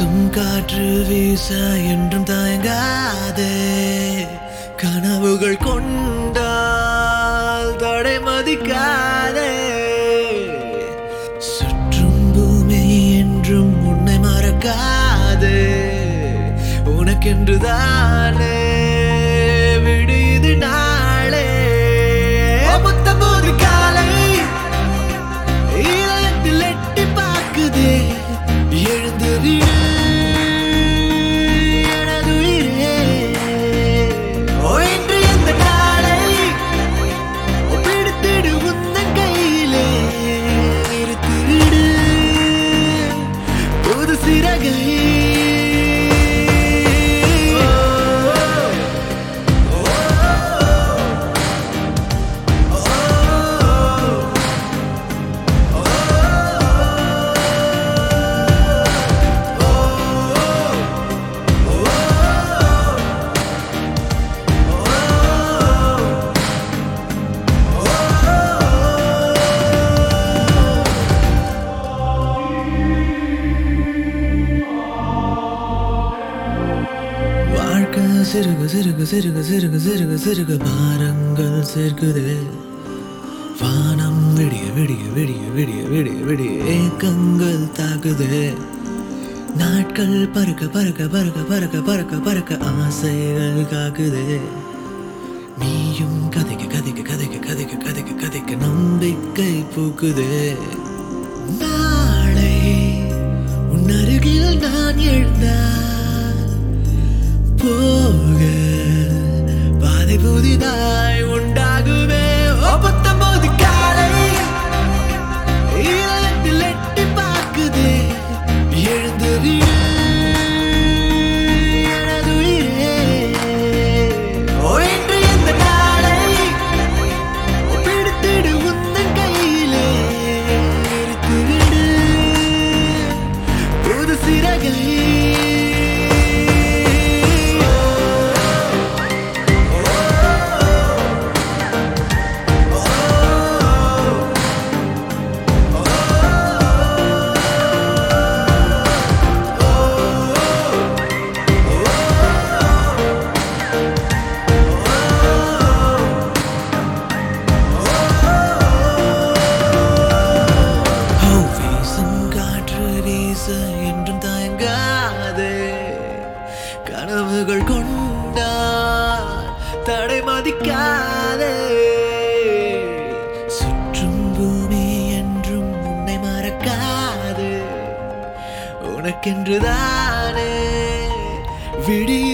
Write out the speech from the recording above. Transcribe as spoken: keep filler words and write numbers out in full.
வீசும் காற்று வீச என்றும் தயங்காதே. கனவுகள் கொண்டால் தடை மதிக்காதே. சுற்றும் பூமி என்றும் உன்னை மறக்காதே. உனக்கென்றுதானே விடுது நாளே. முத்தம்போது காலை இதயத்தில் எட்டி பார்க்குதே. எழுந்து விடு எனதுயிரே. ஓ இன்று எந்த நாளை பிடித்திடு உந்தன் கையிலே. நிறுத்தி விடு புது சிறகை. சிறுக சிறுக சிறுக சிறுக சிறுக சிறுக பாரங்கள் சேர்க்குதே. வானம் விடிய விடிய விடிய விடிய விடிய விடிய ஏக்கங்கள் தாக்குதே. நாட்கள் பறக்க பறக்க பறக்க பறக்க பறக்க பறக்க ஆசைகள் காக்குதே. நீயும் கதைக்க கதைக்க கதைக்க கதைக்க கதைக்க கதைக்க நம்பிக்கை பூக்குதே. நாளை உன் அருகில் நான் எழுந்தால் போக பாதை புதிதாய் உண்டாகுமே. பத்தொன்பது காலை இதயத்தில் எட்டி பார்க்குதே. எழுந்து விடு எனதுயிரே. ஓ இன்று எந்த நாளை பிடித்திடு உந்தன் கையிலே. நிறுத்தி விடு புது சிறகை. என்றும் தயங்காதே. கனவுகள் கொண்டால் தடை மதிக்காதே. சுற்றும் பூமி என்றும் உன்னை மறக்காதே. உனக்கென்றுதானே விடிய